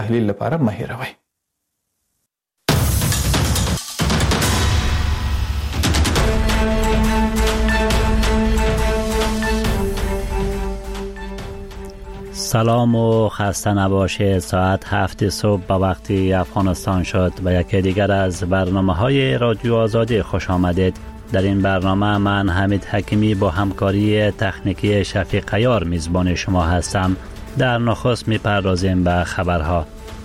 تحلیل لپاره مه هېروئ. سلام و خسته نباشید. ساعت 7 صبح به وقت افغانستان شد و یکی دیگر از برنامه‌های رادیو آزادی خوش آمدید. در این برنامه من حمید حکیمی با همکاری تکنیکی شفیق عیار میزبان شما هستم. در نخست میپردازیم به خبرها.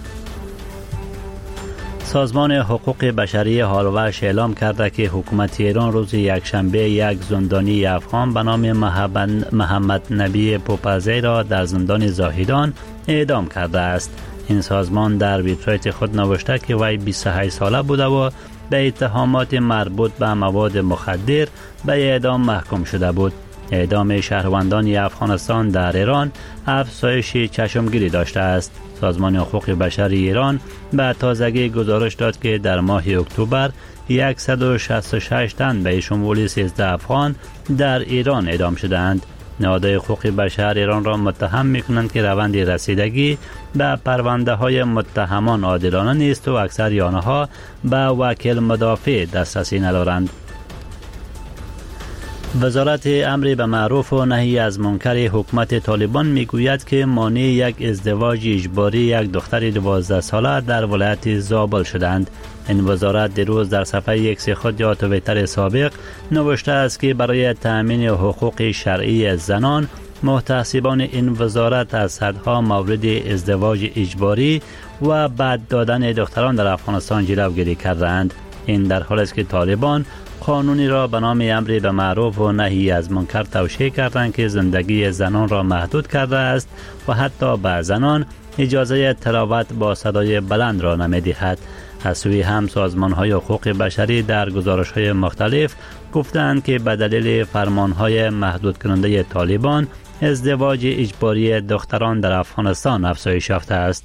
سازمان حقوق بشری هالوش اعلام کرده که حکومت ایران روز یکشنبه یک زندانی افغان به نام محمد نبی پوپزی را در زندان زاهدان اعدام کرده است. این سازمان در وبسایت خود نوشته که وی 28 ساله بوده و به اتهامات مربوط به مواد مخدر به اعدام محکوم شده بود. اعدام شهروندان افغانستان در ایران افزایش چشمگیری داشته است. سازمان حقوق بشر ایران به تازگی گزارش داد که در ماه اکتبر 166 تن به شمول 13 افغان در ایران اعدام شدند. نهادهای حقوق بشر ایران را متهم می‌کنند که روند رسیدگی به پرونده های متهمان عادلانه نیست و اکثر آنها به وکیل مدافع دسترسی ندارند. وزارت امر به معروف و نهی از منکر حکومت طالبان میگوید که مانع یک ازدواج اجباری یک دختر 12 ساله در ولایت زابل شدند. این وزارت دیروز در صفحه ایکس خود یا توییتر سابق نوشته است که برای تأمین حقوق شرعی زنان محتسبان این وزارت از صدها مورد ازدواج اجباری و بعد دادن دختران در افغانستان جلوگیری کردند. این در حالی است که طالبان قانونی را به نام امر به معروف و نهی از منکر توشیح کردند که زندگی زنان را محدود کرده است و حتی به زنان اجازه تلاوت با صدای بلند را نمی‌دهد. از سوی هم سازمان‌های حقوق بشری در گزارش‌های مختلف گفتند که به دلیل فرمان‌های محدود کننده طالبان ازدواج اجباری دختران در افغانستان افزایش یافته است.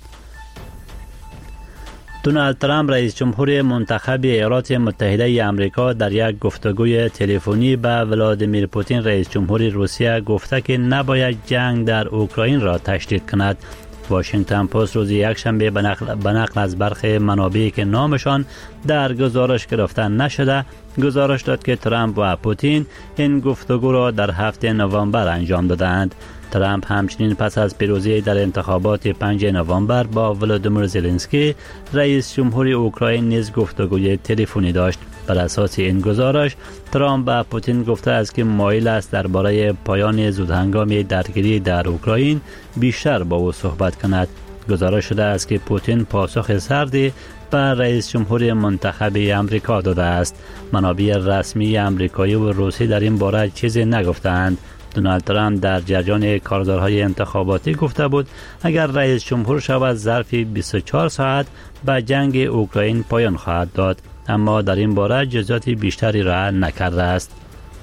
دونالد ترامپ رئیس جمهور منتخب ایالات متحده آمریکا در یک گفتگوی تلفنی با ولادیمیر پوتین رئیس جمهور روسیه گفته که نباید جنگ در اوکراین را تشدید کند. واشنگتن پست روز یکشنبه به نقل از برخی منابعی که نامشان در گزارش گرفته نشده گزارش داد که ترامپ و پوتین این گفتگو را در هفته نوامبر انجام دادند. ترامپ همچنین پس از پیروزی در انتخابات 5 نوامبر با ولادیمیر زلنسکی رئیس جمهور اوکراین نیز گفتگوی تلفنی داشت. بر اساس این گزارش ترامپ به پوتین گفته است که مایل است درباره پایان زودهنگام درگیری در اوکراین بیشتر با او صحبت کند. گزارش شده است که پوتین پاسخ سردی به رئیس جمهور منتخب آمریکا داده است. منابع رسمی آمریکایی و روسی در این باره چیزی نگفتند. دونالد ترامپ در جریان کارزارهای انتخاباتی گفته بود اگر رئیس جمهور شود ظرف 24 ساعت به جنگ اوکراین پایان خواهد داد، اما در این باره جزئیات بیشتری را نکرده است.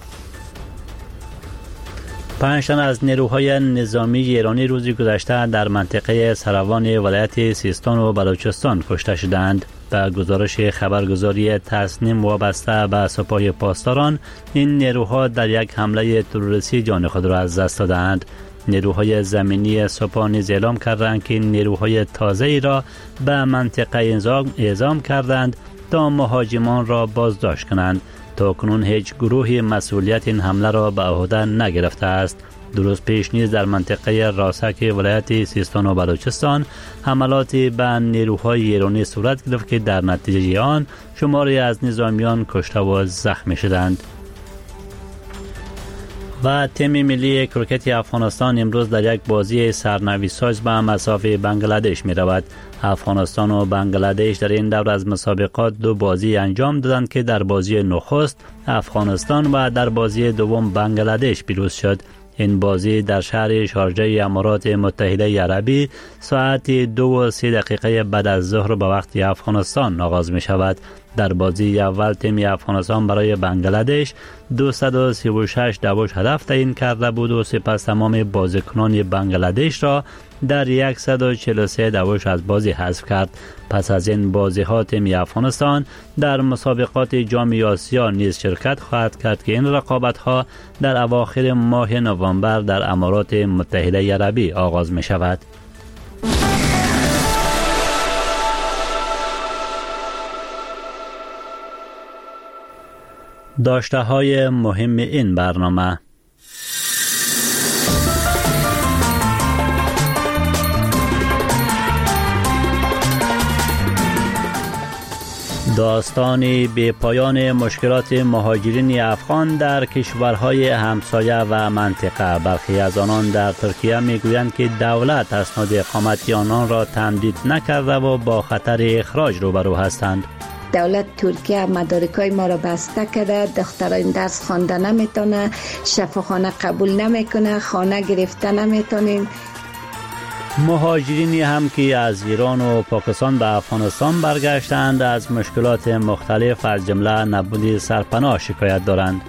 5 تن از نیروهای نظامی ایرانی روز گذشته در منطقه سروان ولایت سیستان و بلوچستان کشته شدند. به گزارش خبرگزاری تصنیم وابسته به سپاه پاسداران، این نیروها در یک حمله تروریستی جان خود را از دست دادند. نیروهای زمینی سپاه نیز اعلام کردند که نیروهای تازه‌ای را به منطقه اعزام کردند تا مهاجمان را بازداشت کنند. تاکنون هیچ گروهی مسئولیت این حمله را به عهده نگرفته است. درست پیش نیز در منطقه راسک ولایت سیستان و بلوچستان حملاتی به نیروهای ایرانی صورت گرفت که در نتیجه آن شماری از نظامیان کشته و زخمی شدند. و تیم ملی کریکت افغانستان امروز در یک بازی سرنوشت‌ساز به مسافه بنگلادش می رود. افغانستان و بنگلادش در این دور از مسابقات 2 بازی انجام دادند که در بازی نخست افغانستان و در بازی دوم بنگلادش پیروز شد. این بازی در شهر شارجه امارات متحده عربی ساعت 2:03 بعد از ظهر به وقت افغانستان آغاز می شود. در بازی اول تیم افغانستان برای بنگلادش 236 دبوش هدف تعیین کرده بود و سپس تمام بازیکنان بنگلادش را در 143 دبوش از بازی حذف کرد. پس از این بازی ها تیم افغانستان در مسابقات جام آسیا نیز شرکت خواهد کرد که این رقابت ها در اواخر ماه نوامبر در امارات متحده عربی آغاز می شود. داشته‌های مهم این برنامه: داستان بی پایان مشکلات مهاجرین افغان در کشورهای همسایه و منطقه. برخی از آنان در ترکیه میگویند که دولت اسناد اقامت آنان را تمدید نکرده و با خطر اخراج روبرو هستند. دولت ترکیه مدارکای ما را بسته کرده، دختران درس خوانده نمیتونه، شفاخانه قبول نمیکنه، خانه گرفته نمیتونیم. مهاجرینی هم که از ایران و پاکستان به افغانستان برگشتند از مشکلات مختلف از جمله نبود سرپناه شکایت دارند.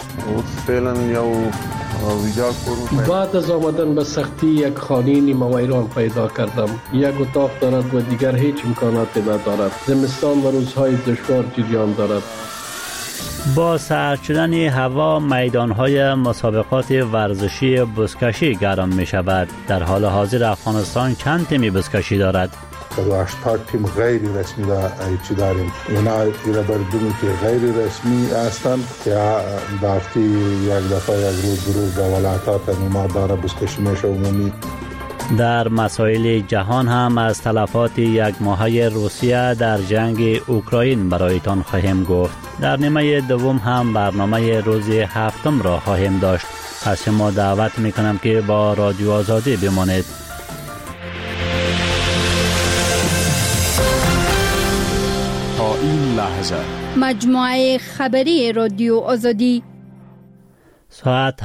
بعد از آمدن به سختی یک خانه نیمه ویران پیدا کردم. یک اتاق دارد و دیگر هیچ امکاناتی ندارد. زمستان و روزهای دشوار جریان دارد. با سرد شدن هوا میدانهای مسابقات ورزشی بزکشی گرم می شود. در حال حاضر افغانستان چند تیم بزکشی دارد؟ 80 تیم غیر رسمی داریم. اینا ایراداریم که غیر رسمی هستند که دافتی یک دفعه یک روز به ولایات نیما داره بزکشی میشه عمومی. در مسائل جهان هم از تلفات یک ماهه روسیه در جنگ اوکراین برایتان خواهیم گفت. در نیمه دوم هم برنامه روز هفتم را خواهیم داشت. از شما دعوت میکنم که با رادیو آزادی بمانید. تا این لحظه مجموعه خبری رادیو آزادی. ساعت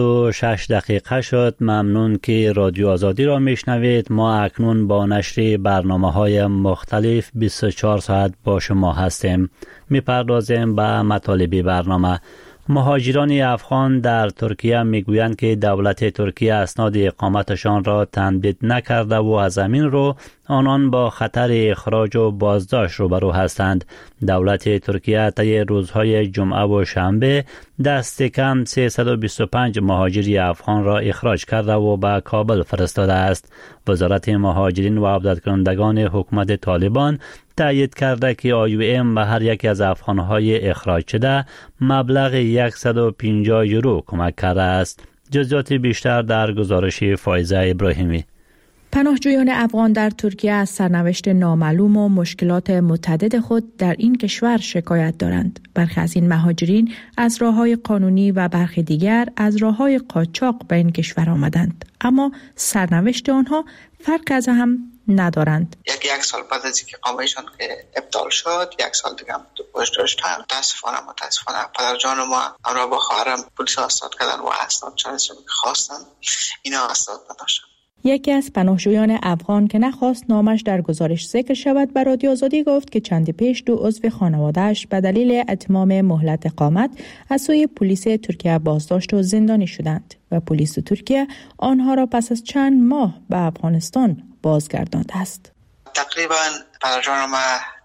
7:06 شد. ممنون که رادیو آزادی را میشنوید. ما اکنون با نشر برنامه‌های مختلف 24 ساعت با شما هستیم. میپردازیم به مطالب برنامه. مهاجران افغان در ترکیه میگویند که دولت ترکیه اسناد اقامتشان را تمدید نکرده و از همین رو آنان با خطر اخراج و بازداشت روبرو هستند. دولت ترکیه طی روزهای جمعه و شنبه دست کم 325 مهاجر افغان را اخراج کرده و به کابل فرستاده است. وزارت مهاجرین و عودت‌کنندگان حکومت طالبان تایید کرده که IOM به هر یک از افغان‌های اخراج شده مبلغ 150 یورو کمک کرده است. جزئیات بیشتر در گزارش فایزه ابراهیمی. پناهجویان افغان در ترکیه از سرنوشت نامعلوم و مشکلات متعدد خود در این کشور شکایت دارند. برخی از این مهاجرین از راه‌های قانونی و برخی دیگر از راه‌های قاچاق به این کشور آمدند، اما سرنوشت آنها فرق از هم ندارند. یک سال بعد از اینکه اقامه‌شان که ابطال شد، یک سال دیگه هم تو پشت داشتن. متاسفانه پدرجان ما همراه با خواهرم پلیس اسناد کردن و اسناد چنانچه که خواستن اینا اسناد نداشتن. یکی از پناهجویان افغان که نخواست نامش در گزارش ذکر شود به رادیو آزادی گفت که چندی پیش 2 عضو خانواده‌اش به دلیل اتمام مهلت اقامت از سوی پلیس ترکیه بازداشت و زندانی شدند و پلیس ترکیه آنها را پس از چند ماه به افغانستان بازگردانده است. تقریبا پدرجان ما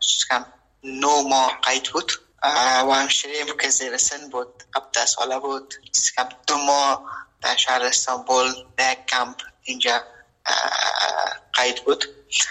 9 ماه قید بود و همشریم که زیر سن بود، 17 ساله بود. 2 ماه در شهر استانبول در کمپ اینجا قید بود.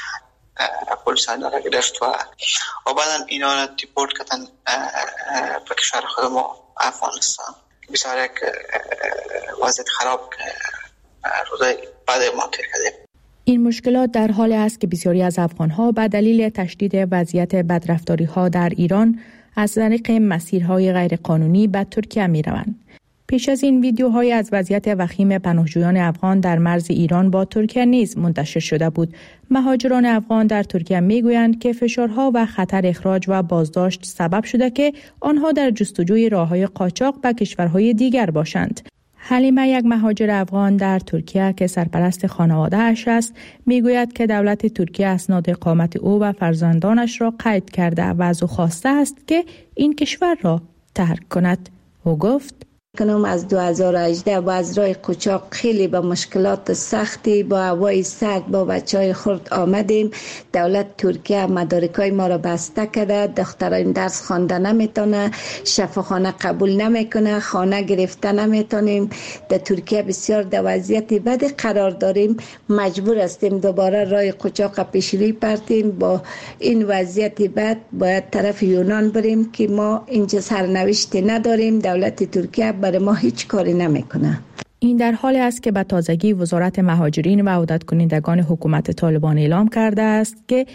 پلیس اینا را گرفت و بعدا اینا را دیپورت کردن به کشور خود ما افغانستان. بسیار یک وضعیت خراب روزای بعد ما تیر کردیم. این مشکلات در حال است که بسیاری از افغان‌ها به دلیل تشدید وضعیت بدرفتاری‌ها در ایران از طریق مسیرهای غیرقانونی به ترکیه می‌روند. پیش از این ویدیوهای از وضعیت وخیم پناهجویان افغان در مرز ایران با ترکیه نیز منتشر شده بود. مهاجران افغان در ترکیه میگویند که فشارها و خطر اخراج و بازداشت سبب شده که آنها در جستجوی راههای قاچاق به کشورهای دیگر باشند. حلیمه، یک مهاجر افغان در ترکیه که سرپرست خانواده‌اش است، میگوید که دولت ترکیه اسناد اقامت او و فرزندانش را قید کرده و از او خواسته است که این کشور را ترک کند. او گفت: کنم از 2018 با از راه قاچاق خیلی با مشکلات سختی با هوای سرد با بچهای خرد آمدیم. دولت ترکیه مدارکای ما را بسته کرده، دختران درس خوانده نمیتونه، شفاخانه قبول نمیکنه، خانه گرفته نمیتونیم. در ترکیه بسیار در وضعیت بدی قرار داریم، مجبور هستیم دوباره راه قاچاق پیشروی پرتیم. با این وضعیت بد باید طرف یونان بریم که ما اینجا سرنوشتی نداریم. دولت ترکیه برای ما هیچ کاری نمیکنه. این در حالی است که به تازگی وزارت مهاجرین و عودت کنندگان حکومت طالبان اعلام کرده است که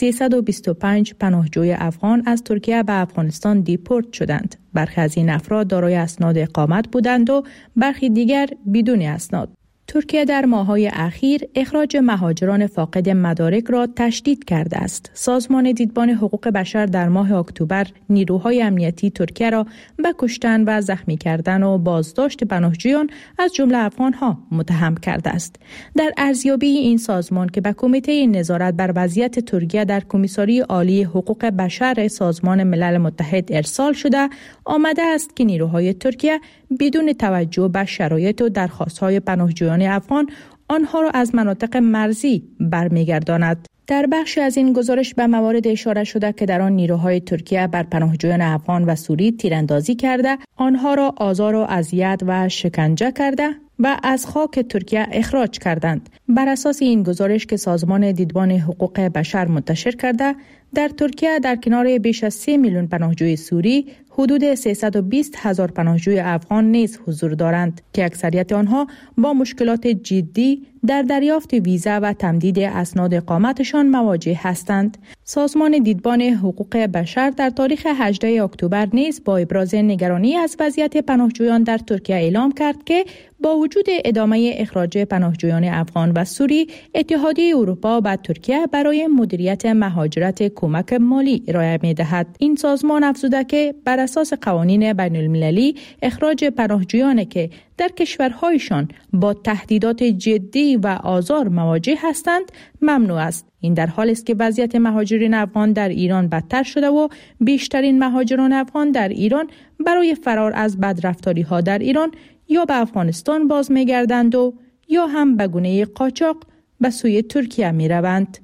325 پناهجوی افغان از ترکیه به افغانستان دیپورت شدند. برخی از این افراد دارای اسناد اقامت بودند و برخی دیگر بدون اسناد. ترکیه در ماه‌های اخیر اخراج مهاجران فاقد مدارک را تشدید کرده است. سازمان دیدبان حقوق بشر در ماه اکتبر نیروهای امنیتی ترکیه را به کشتن و زخمی کردن و بازداشت پناهجویان از جمله افغان‌ها متهم کرده است. در ارزیابی این سازمان که به کمیته نظارت بر وضعیت ترکیه در کمیساری عالی حقوق بشر سازمان ملل متحد ارسال شده، آمده است که نیروهای ترکیه بدون توجه به شرایط و درخواست‌های پناهجویان افغان آنها را از مناطق مرزی برمیگرداند. در بخش از این گزارش به موارد اشاره شده که در آن نیروهای ترکیه بر پناهجویان افغان و سوری تیراندازی کرده، آنها را آزار و اذیت و شکنجه کرده و از خاک ترکیه اخراج کردند. بر اساس این گزارش که سازمان دیدبان حقوق بشر منتشر کرده، در ترکیه در کنار بیش از 3 میلیون پناهجوی سوری، حدود 320,000 پناهجوی افغان نیز حضور دارند که اکثریت آنها با مشکلات جدی در دریافت ویزا و تمدید اسناد اقامتشان مواجه هستند. سازمان دیدبان حقوق بشر در تاریخ 18 اکتبر نیز با ابراز نگرانی از وضعیت پناهجویان در ترکیه اعلام کرد که با وجود ادامه اخراج پناهجویان افغان و سوری، اتحادیه اروپا به ترکیه برای مدیریت مهاجرت کمک مالی ارائه می‌دهد. این سازمان افزوده که بر اساس قوانین بین المللی اخراج پناهجویان که در کشورهایشان با تهدیدات جدی و آزار مواجه هستند ممنوع است. این در حالی است که وضعیت مهاجرین افغان در ایران بدتر شده و بیشترین مهاجران افغان در ایران برای فرار از بدرفتاری‌ها در ایران یا به افغانستان باز می‌گردند و یا هم به گونه قاچاق به سوی ترکیه می‌روند.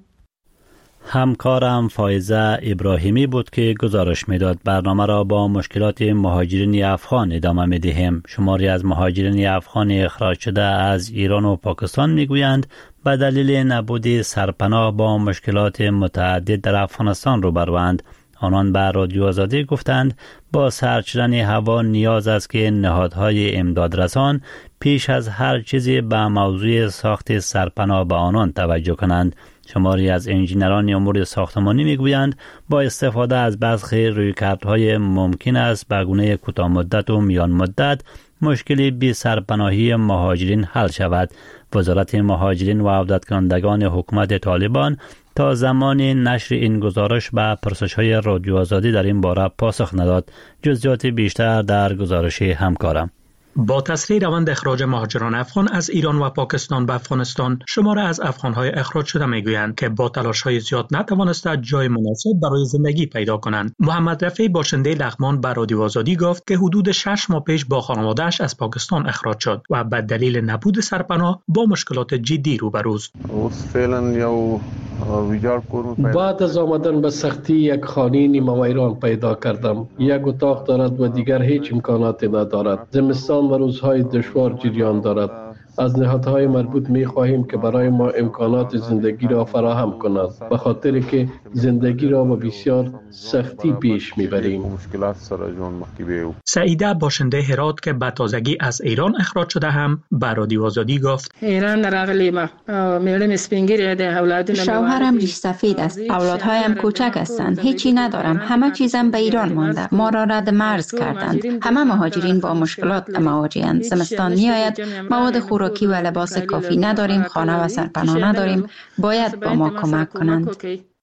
همکارم فایزه ابراهیمی بود که گزارش میداد. برنامه را با مشکلات مهاجرین افغان ادامه می‌دهیم. شماری از مهاجرین افغان اخراج شده از ایران و پاکستان میگویند به دلیل نبود سرپناه با مشکلات متعدد در افغانستان روبروند. آنان به رادیو آزادی گفتند با سرد شدن هوا نیاز است که نهادهای امدادرسان پیش از هر چیزی به موضوع ساخت سرپناه به آنان توجه کنند. شماری از انجینران امور ساختمانی میگویند با استفاده از برخی رویکردهای ممکن است به گونه کوتاه مدت و میان مدت مشکل بی سرپناهی مهاجرین حل شود. وزارت مهاجرین و عودت کنندگان حکومت طالبان تا زمان نشر این گزارش به پرسش‌های رادیو آزادی در این باره پاسخ نداد. جزئیات بیشتر در گزارش همکارم. با تسریع روند اخراج مهاجران افغان از ایران و پاکستان به افغانستان، شماره از افغان‌های اخراج شده میگویند که با تلاش‌های زیاد نتوانسته جای مناسب برای زندگی پیدا کنند. محمد رفیع باشنده لغمان به رادیو آزادی گفت که حدود 6 ماه پیش با خانواده‌اش از پاکستان اخراج شد و به دلیل نبود سرپناه با مشکلات جدی روبروست. بعد از آمدن به سختی یک خانه نیمه ویران پیدا کردم. یک اتاق دارد و دیگر هیچ امکاناتی ندارد. زمستان و روزهای دشوار جریان دارد. از نهادهای مربوط می خواهیم که برای ما امکانات زندگی را فراهم کنند، به خاطر که زندگی را با بسیار سختی پیش می بریم. سعیده باشنده هرات که به تازگی از ایران اخراج شده هم به رادیو آزادی گفت شوهرم ریش سفید است، اولادهایم کوچک هستند، هیچی ندارم، همه چیزم به ایران مانده، ما را رد مرز کردند. همه مهاجرین با مشکلات مواجهند. زمستان می آید، مواد خوراکی و لباس کافی نداریم، خانه و سرپناه نداریم، باید با ما کمک کنند.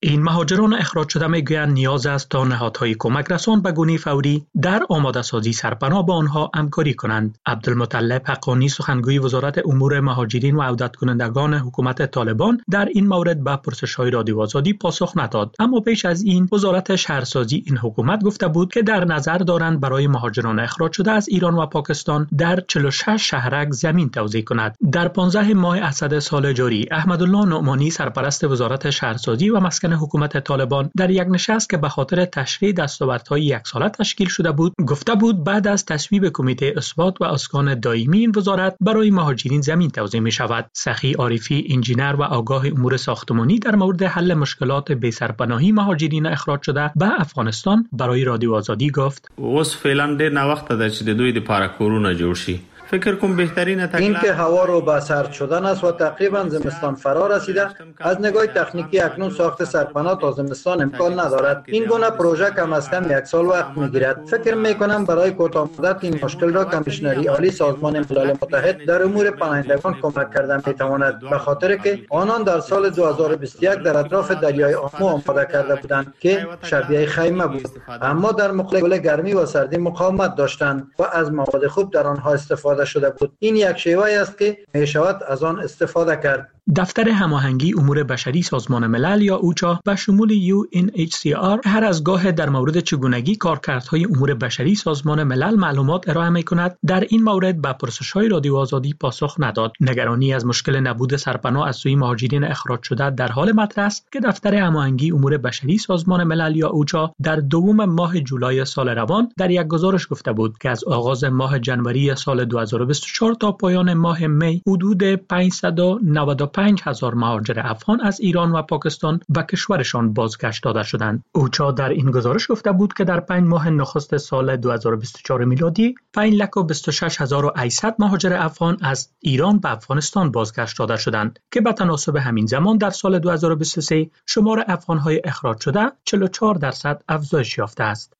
این مهاجران اخراج شده میگویند نیاز است تا نهادهای کمک رسان به گونه فوری در آماده سازی سرپناه با آنها همکاری کنند. عبدالمطلب حقانی سخنگوی وزارت امور مهاجرین و عودت کنندگان حکومت طالبان در این مورد به پرسش‌های رادیو آزادی پاسخ نداد، اما پیش از این وزارت شهرسازی این حکومت گفته بود که در نظر دارند برای مهاجران اخراج شده از ایران و پاکستان در 46 شهرک زمین توزیع کند. در 15 ماه اسد سال جاری احمدالله نعمانی سرپرست وزارت شهرسازی و مسکن حکومت طالبان در یک نشست که به خاطر تشریح دستاوردهای یک ساله تشکیل شده بود گفته بود بعد از تصویب کمیته اثبات و اسکان دائمی این وزارت برای مهاجرین زمین توزیع می شود. سخی عارفی انجینر و آگاه امور ساختمانی در مورد حل مشکلات بی‌سرپناهی مهاجرین اخراج شده به افغانستان برای رادیو آزادی گفت اوس فعلا ډېر نه وخت ده چې د دوی لپاره کورونه جوړ شي. فکر کوم بهترین این که هوا رو به سرد شدن است و تقریبا زمستان فرا رسیده، از نگاه تکنیکی اکنون ساخت سرپناه تا زمستان امکان ندارد. این گونه پروژه کم از کم یک سال وقت میگیرد. فکر میکنم برای کوتاه مدت این مشکل را کمیشنری عالی سازمان ملل متحد در امور پناهندگان کمک کردن میتواند، به خاطر که آنان در سال 2021 در اطراف دریای آمو آماده کرده بودند که شبیه خیمه بود، اما در مقابل گرمی و سردی مقاومت داشتند و از مواد خوب در آنها استفاده شده بود. این یک شیوه است که می شود از آن استفاده کرد. دفتر هماهنگی امور بشری سازمان ملل یا اوچا به شمول UNHCR هر از گاه در مورد چگونگی کارکردهای امور بشری سازمان ملل معلومات ارائه می کند، در این مورد به پرسش‌های رادیو آزادی پاسخ نداد. نگرانی از مشکل نبود سرپناه از سوی مهاجرین اخراج شده در حال مطرح است که دفتر هماهنگی امور بشری سازمان ملل یا اوچا در دوم ماه جولای سال روان در یک گزارش گفته بود که از آغاز ماه جنوری سال 2024 تا پایان ماه می حدود 595,000 مهاجر افغان از ایران و پاکستان به کشورشان بازگشت داده شدند. اوچا در این گزارش گفته بود که در 5 ماه نخست سال 2024 میلادی 526,800 مهاجر افغان از ایران به افغانستان بازگشت داده شدند که به تناسب همین زمان در سال 2023 شمار افغان‌های اخراج شده 44% افزایش یافته است.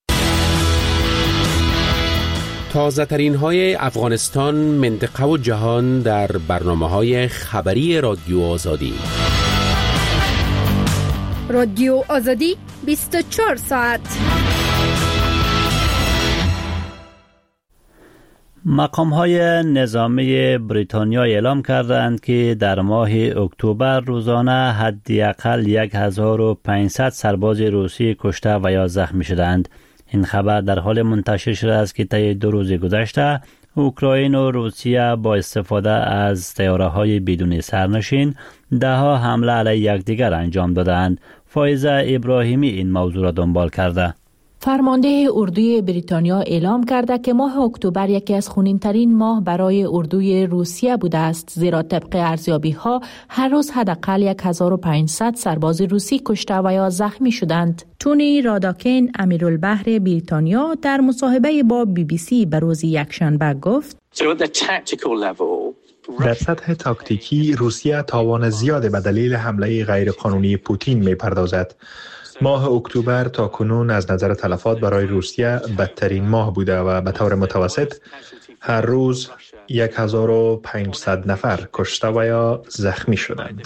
تازه ترین های افغانستان، منطقه و جهان در برنامه‌های خبری رادیو آزادی. رادیو آزادی 24 ساعت. مقام‌های نظامی بریتانیا اعلام کردند که در ماه اکتبر روزانه حداقل 1500 سرباز روسی کشته و یا زخمی شدند. این خبر در حال منتشر شده است که طی 2 روز گذشته اوکراین و روسیه با استفاده از طیاره‌های بدون سرنشین ده‌ها حمله علیه یکدیگر انجام دادند. فایزه ابراهیمی این موضوع را دنبال کرده. فرمانده اردوی بریتانیا اعلام کرده که ماه اکتبر یکی از خونین‌ترین ماه برای اردوی روسیه بوده است، زیرا طبق ارزیابی‌ها هر روز حداقل 1500 سرباز روسی کشته و یا زخمی شدند. تونی راداکین امیرالبحر بریتانیا در مصاحبه با BBC به روز یکشنبه گفت: در سطح تاکتیکی روسیه تاوان زیادی به دلیل حمله غیرقانونی پوتین می‌پردازد. ماه اکتبر تا کنون از نظر تلفات برای روسیه بدترین ماه بوده و به طور متوسط هر روز 1500 نفر کشته و یا زخمی شدند.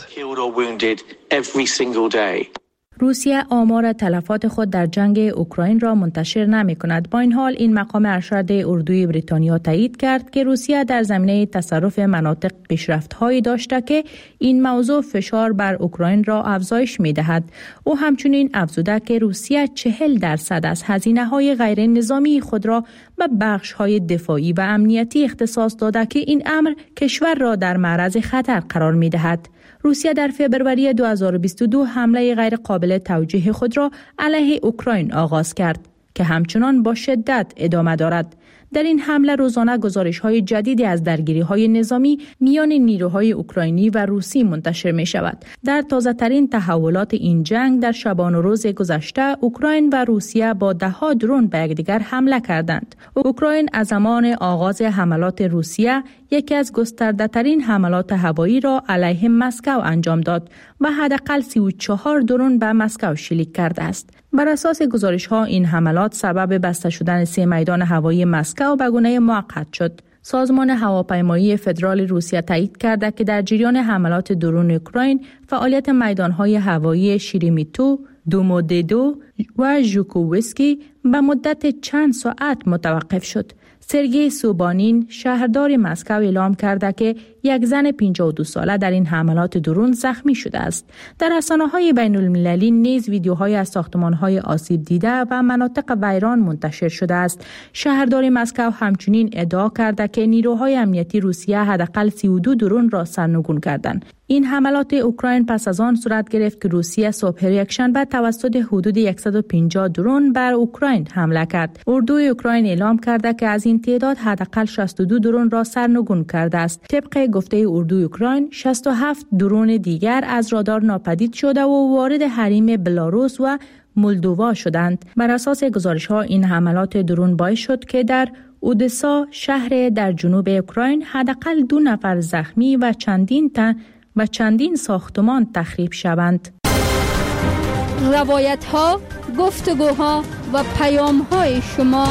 روسیه آمار تلفات خود در جنگ اوکراین را منتشر نمی کند. با این حال این مقام ارشد اردوی بریتانیا تایید کرد که روسیه در زمینه تصرف مناطق پیشرفت‌هایی داشته که این موضوع فشار بر اوکراین را افزایش می دهد. او همچنین افزوده که روسیه 40% از هزینه‌های غیر نظامی خود را به بخش‌های دفاعی و امنیتی اختصاص داده که این امر کشور را در معرض خطر قرار می دهد. روسیه در فوریه 2022 حمله غیر قابل توجیه خود را علیه اوکراین آغاز کرد که همچنان با شدت ادامه دارد. در این حمله روزانه گزارش‌های جدیدی از درگیری‌های نظامی میان نیروهای اوکراینی و روسی منتشر می‌شود. در تازه‌ترین تحولات این جنگ در شبانه روز گذشته اوکراین و روسیه با ده‌ها درون به یکدیگر حمله کردند. اوکراین از زمان آغاز حملات روسیه یکی از گسترده‌ترین حملات هوایی را علیه مسکو انجام داد و حداقل 34 درون به مسکو شلیک کرده است. بر اساس گزارش‌ها این حملات سبب بسته شدن 3 میدان هوایی مسکو به گونه موقت شد. سازمان هواپیمایی فدرال روسیه تایید کرده که در جریان حملات درون اوکراین فعالیت میدان‌های هوایی شیریمیتو، دومودیدو و ژوکووسکی به مدت چند ساعت متوقف شد. سرگئی سوبانین شهردار مسکو اعلام کرده که یک زن 52 ساله در این حملات درون زخمی شده است. در رسانه‌های بین المللی نیز ویدیوهای از ساختمان‌های آسیب دیده و مناطق ویران منتشر شده است. شهردار مسکو همچنین ادعا کرده که نیروهای امنیتی روسیه حداقل 32 درون را سرنگون کردند. این حملات اوکراین پس از آن صورت گرفت که روسیه صبح یکشنبه توسط حدود 150 درون بر اوکراین حمله کرد. اردوی اوکراین اعلام کرده که از این تعداد حداقل 62 درون را سرنگون کرده است. طبق گفته اردوی اوکراین 67 درون دیگر از رادار ناپدید شده و وارد حریم بلاروس و مولدووا شدند. بر اساس گزارش‌ها این حملات درون باعث شد که در اودسا شهر در جنوب اوکراین حداقل 2 نفر زخمی و چندین ساختمان تخریب شوند. روایت‌ها، گفتگوها و پیام‌های شما.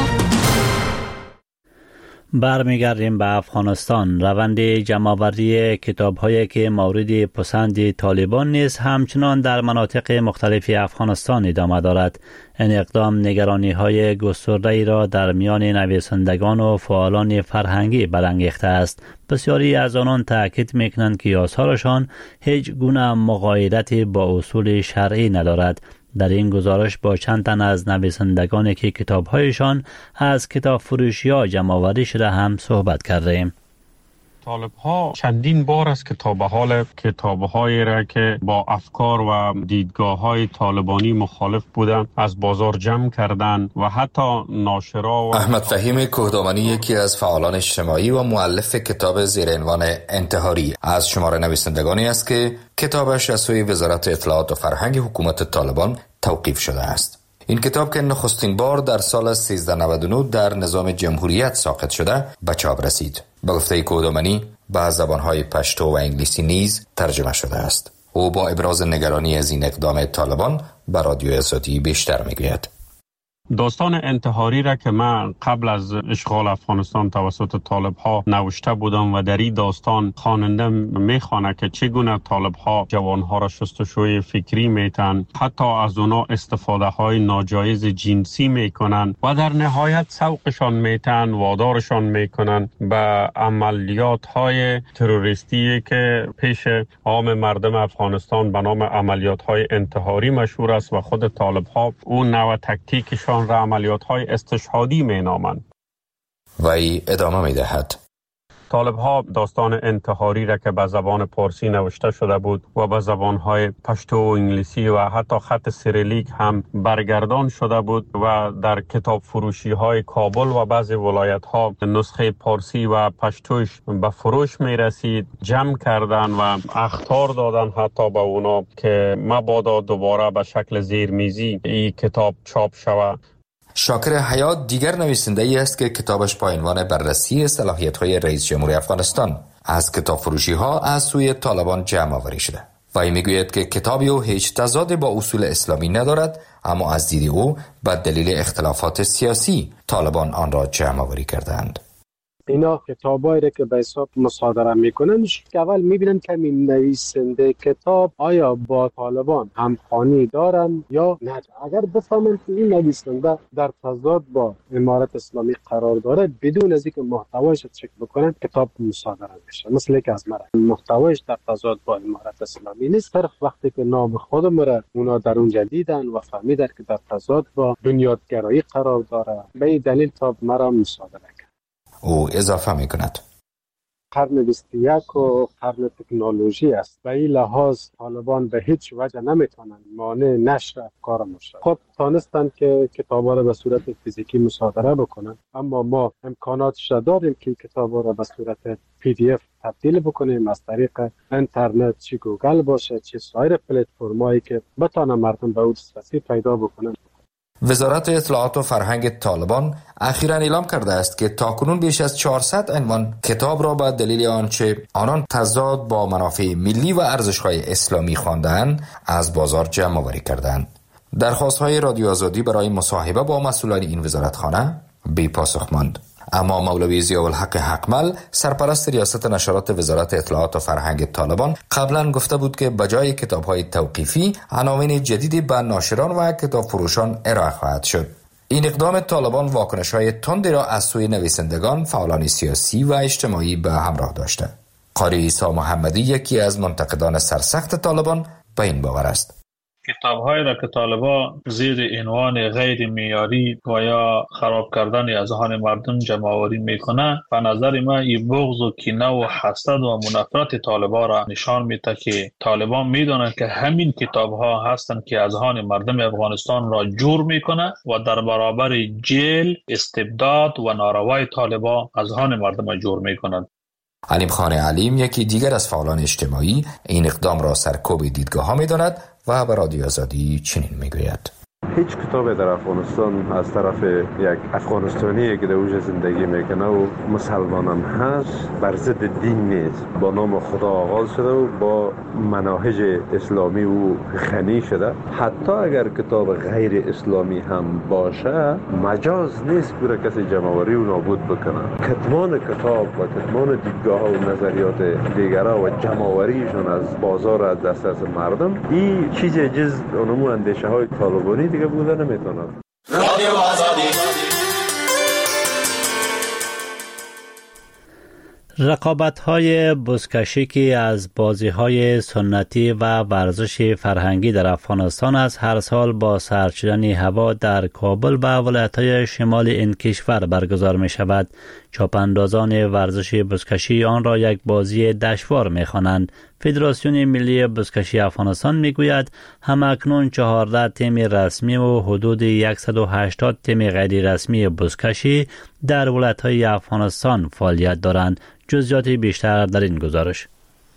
برمیگردیم به افغانستان. روند جمع‌آوری کتاب‌هایی که مورد پسند طالبان نیست همچنان در مناطق مختلف افغانستان ادامه دارد. این اقدام نگرانی‌های گسترده‌ای را در میان نویسندگان و فعالان فرهنگی برانگیخته است. بسیاری از آنان تأکید می‌کنند که آثارشان هیچ گونه مغایرتی با اصول شرعی ندارد. در این گزارش با چند تن از نویسندگانی که کتاب‌هایشان از کتاب فروشی‌ها جمع‌آوری شده هم صحبت کردیم. طالب‌ها چندین بار از کتاب‌هایی را که با افکار و دیدگاه‌های طالبانی مخالف بودند از بازار جمع کردند و حتی ناشرا و احمد فهیم کوهدامنی یکی از فعالان اجتماعی و مؤلف کتاب زیر عنوان انتحاری از شمار نویسندگانی است که کتابش از سوی وزارت اطلاعات و فرهنگ حکومت طالبان توقیف شده است. این کتاب که نخستین بار در سال 1399 در نظام جمهوریت ساقط شده به چاپ رسید. به گفته کوهدامنی به زبانهای پشتو و انگلیسی نیز ترجمه شده است. او با ابراز نگرانی از این اقدام طالبان به رادیو آزادی بیشتر میگوید. داستان انتحاری را که من قبل از اشغال افغانستان توسط طالب‌ها نوشته بودم و در این داستان خواننده میخوانه که چگونه طالب‌ها جوانها را شستشوی فکری میتن، حتی از اونا استفاده های ناجایز جنسی میکنن و در نهایت سوقشان میتن، وادارشان میکنن به عملیات های تروریستی که پیش عام مردم افغانستان به نام عملیات های انتحاری مشهور است و خود طالب‌ها اون نوع تکتیکشان را عملیات‌های استشهادی می‌نامند. وی ادامه می‌دهد. طالب‌ها داستان انتحاری را که به زبان پارسی نوشته شده بود و به زبان‌های پشتو و انگلیسی و حتی خط سیریلیک هم برگردان شده بود و در کتاب فروشی‌های کابل و بعضی ولایت‌ها نسخه پارسی و پشتوش به فروش می‌رسید، جمع کردن و اخطار دادن حتی به اونا که مبادا دوباره به شکل زیرمیزی این کتاب چاپ شود. شاکر حیات دیگر نویسنده ای است که کتابش با عنوان بررسی صلاحیت‌های رئیس جمهور افغانستان از کتاب فروشی ها از سوی طالبان جمع آوری شده. وی میگوید که کتابی او هیچ تضادی با اصول اسلامی ندارد، اما از دید او به دلیل اختلافات سیاسی طالبان آن را جمع آوری کردند. اینا کتابایی که به حساب مصادره میکنن که اول میبینن که این نویسنده کتاب آیا با طالبان همخوانی دارن یا نه. اگر بفهمن که این نویسنده در تضاد با امارت اسلامی قرار داره بدون از اینکه محتوایش چک بکنن کتاب مصادره میشه. مثل که از مرا محتوایش در تضاد با امارت اسلامی نیست، صرف وقتی که نام خودم را اونا در اونجا دیدن و فهمیدن که در تضاد با بنیادگرایی قرار داره به این دلیل کتاب مرا مصادره. او اضافه می کند قرن 21 و قرن تکنولوژی است. به این لحاظ طالبان به هیچ وجه نمیتونن مانع نشر افکار ما شد. خود تانستن که کتابا را به صورت فیزیکی مصادره بکنن، اما ما امکاناتش داریم که کتابا را به صورت PDF تبدیل بکنیم از طریق اینترنت، چه گوگل باشه چه سایر پلتفرمایی که بتونن مردم به اون دسترسی پیدا بکنن. وزارت اطلاعات و فرهنگ طالبان اخیراً اعلام کرده است که تاکنون بیش از 400 عنوان کتاب را به دلیل آنچه آنان تضاد با منافع ملی و ارزش‌های اسلامی خواندند از بازار جمع آوری کردند. درخواست‌های رادیو آزادی برای مصاحبه با مسئولان این وزارتخانه بی پاسخ ماند. اما مولوی ضیاءالحق حقمل سرپرست ریاست نشرات وزارت اطلاعات و فرهنگ طالبان قبلا گفته بود که بجای کتاب‌های توقیفی عناوین جدیدی به ناشران و کتاب فروشان ارائه خواهد شد. این اقدام طالبان واکنش‌های تندی را از سوی نویسندگان، فعالان سیاسی و اجتماعی به همراه داشته. قاری عیسی محمدی یکی از منتقدان سرسخت طالبان به این باور است. کتاب‌هایی را که طالبان زیر عنوان غیر معیاری و یا خراب کردن اذهان مردم جمع‌آوری میکنه، به نظر من این بغض و کینه و حسد و منافرت طالبان را نشان میده که طالبان میدونن که همین کتاب‌ها هستند که اذهان مردم افغانستان را جور میکنه و در برابر جیل، استبداد و ناروای طالبان اذهان مردم را جور میکنند. علیم خان علیم یکی دیگر از فعالان اجتماعی این اقدام را سرکوب دیدگاه‌ها می‌داند و به رادیو آزادی چنین میگوید: هیچ کتابی در افغانستان از طرف یک افغانستانی که در اوج زندگی میکنه و مسلمانم هست بر ضد دین نیست. با نام خدا آغاز شده و با مناهج اسلامی او غنی شده. حتی اگر کتاب غیر اسلامی هم باشه مجاز نیست برای کسی جمع‌آوری و نابود بکنه. کتمان کتاب و کتمان دیدگاه و نظریات دیگرها و جمع‌آوریشون از بازار از دسترس مردم این چیز جز اونمو اندیشه های طالبانی دیگه بوده نمیتونه. رادیو آزادی. رقابت‌های بزکشی که از بازی‌های سنتی و ورزش فرهنگی در افغانستان از هر سال با سرد شدن هوا در کابل و ولایت‌های شمال این کشور برگزار می‌شود. چاپاندازان ورزش بزکشی آن را یک بازی دشوار می‌خوانند. فدراسیون ملی بزکشی افغانستان می‌گوید همکنون 14 تیم رسمی و حدود 180 تیم غیر رسمی بزکشی در ولایت‌های افغانستان فعالیت دارند. جزئیات بیشتر در این گزارش.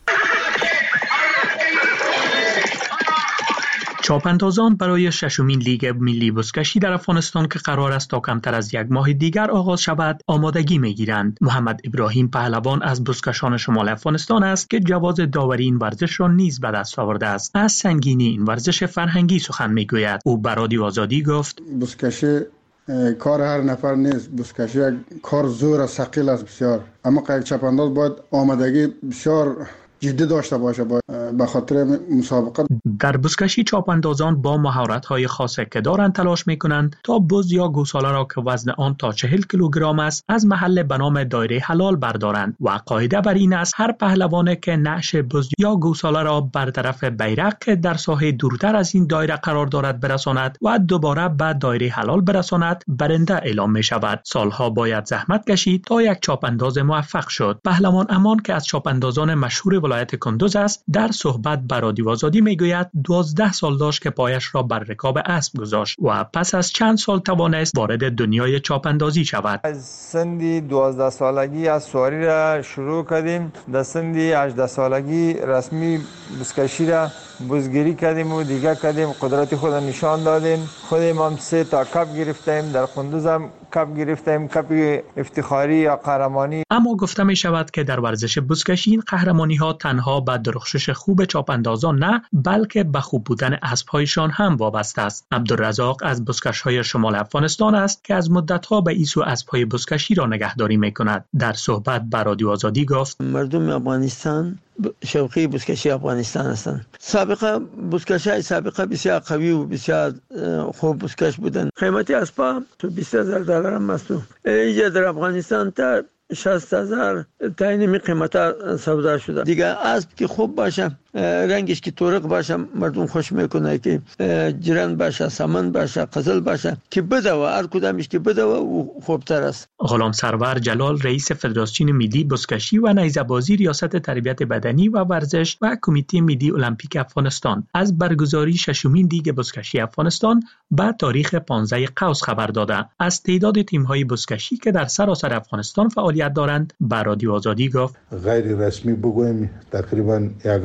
چاپاندازان برای ششمین لیگ ملی بزکشی در افغانستان که قرار است تا کمتر از یک ماه دیگر آغاز شود آمادگی می‌گیرند. محمد ابراهیم پهلوان از بزکشان شمال افغانستان است که جواز داوری این ورزش را نیز به دست آورده است. از سنگینی این ورزش فرهنگی سخن می‌گوید. او به رادیو آزادی گفت: بزکشی کار هر نفر نیست. بزکشی یک کار زور و ثقیل است بسیار. اما یک چاپانداز باید آمادگی بسیار جدی داشته باشه به خاطر مسابقه. در بزکشی چاپاندازان با مهارت‌های خاصی که دارند تلاش می‌کنند تا بز یا گوساله را که وزن آن تا 40 کیلوگرم است از محل به نام دایره حلال بردارند و قاعده بر این است هر پهلوانی که نعش بز یا گوساله را بر طرف بیرق که در ساحه دورتر از این دایره قرار دارد برساند و دوباره به دایره حلال برساند برنده اعلام می‌شود. سالها باید زحمت کشید تا یک چاپانداز موفق شد. پهلوان امان که از چاپاندازان مشهور ولایت کندوز است در صحبت با رادیو آزادی میگوید 12 سال داشت که پایش را بر رکاب اسب گذاشت و پس از چند سال توانست وارد دنیای چاپاندازی شود. از سن 12 سالگی از سواری را شروع کردیم. در سن 18 سالگی رسمی بزکشی را بزگیری کردیم و دیگه کردیم. قدرت خود نشان دادیم. خودم هم 3 تا کپ گرفتیم. در کندوز هم کپ گرفتیم، کپ افتخاری یا قهرمانی. اما گفته می شود که در ورزش بزکشی این قهرمانی ها تنها به درخشش خوب چاپاندازان نه بلکه به خوب بودن اسب‌هایشان هم وابسته است. عبدالرزاق از بزکش‌های شمال افغانستان است که از مدت‌ها به ایسو اسب‌های بزکشی را نگهداری می‌کند. در صحبت با رادیو آزادی گفت: مردم افغانستان شوقی بزکشی افغانستان هستند. بزکشای سابقه بسیار قوی و بسیار خوب بزکش بودند. قیمتی اسب‌ها تو $20,000 هم است. اینجا در افغانستان تا 60,000 تا این قیمت سودا شده. دیگه اسب که خوب باشه، رنگش که تورق باشه، مردم خوش میکنه که جرن باشه، سمن باشه، قزل باشه که بده و هر کدامش که بده و خوبتر است. غلام سرور جلال رئیس فدراسیون ملی بزکشی و نیزه‌بازی ریاست تربیت بدنی و ورزش و کمیته ملی المپیک افغانستان از برگزاری ششمین لیگ بزکشی افغانستان با تاریخ 15 قوس خبر داده. از تعداد تیم‌های بزکشی که در سراسر افغانستان فعالیت دارند با رادیو آزادی گفت: غیر رسمی بگویم تقریبا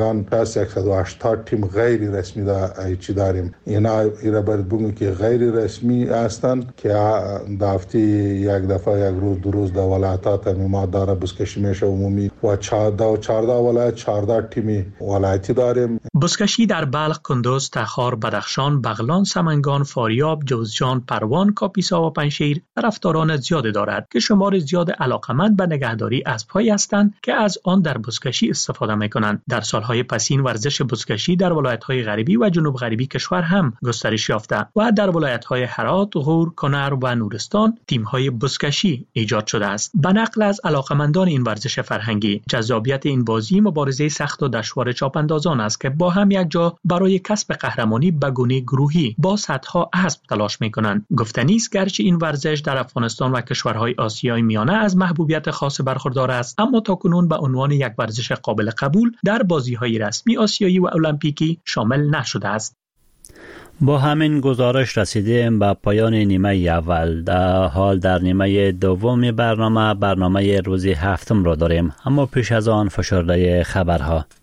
180 تیم غیر رسمی داریم. اینا باید بگویم که غیر رسمی هستند که دافتی یک دفعه یک روز دو روز در ولایتات ما داره بزکشی میشه عمومی و 14 ولایت 14 تیم ولایتی داریم. بزکشی در بلخ، کندوز، تخار، بدخشان، بغلان، سمنگان، فاریاب، جوزجان، پروان، کاپیسا و پنجشیر طرفداران زیادی دارد که شمار زیاد علاقمند به نگهداری اسب‌هایی هستند که از آن در بزکشی استفاده می‌کنند. در سال‌های پسین ورزش بزکشی در ولایت‌های غربی و جنوب غربی کشور هم گسترش یافته و در ولایت‌های هرات، غور، کنر و نورستان تیم‌های بزکشی ایجاد شده است. به نقل از علاقمندان این ورزش فرهنگی، جذابیت این بازی مبارزه سخت و دشوار چاپاندازان است که با هم یک جا برای کسب قهرمانی به گونه گروهی با صدها اسب تلاش می‌کنند. گفتنی است گرچه این ورزش در افغانستان و کشورهای آسیای میانه از محبوبیت خاص برخوردار است، اما تاکنون به عنوان یک ورزش قابل قبول در بازی‌های رسمی آسیایی و المپیکی شامل نشده است. با همین گزارش رسیدیم به پایان نیمه اول. در حال در نیمه دوم برنامه روز هفتم را داریم، اما پیش از آن فشرده خبرها.